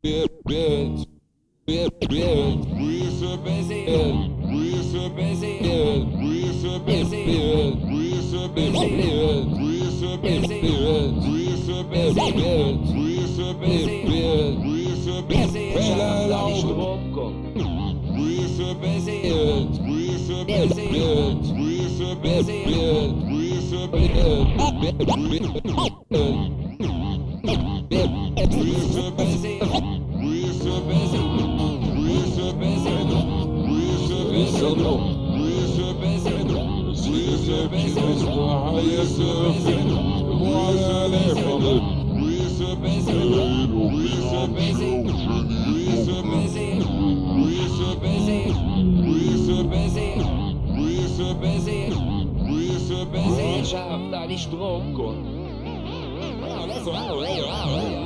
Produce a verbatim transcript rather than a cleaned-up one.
bitch, bitch, bitch, we so busy, we so busy, we so busy, we so busy, we so busy, we so busy, we so busy, we so busy, schafft da die Strom kommt. We so busy, we so busy, we so busy, we so busy, we so busy. We so busy, we so busy, we so busy, we so busy, we so busy, we so busy, we so busy, we so busy, we so busy, we so busy, we so busy, we so busy, we so busy, schafft da die Stromkunden.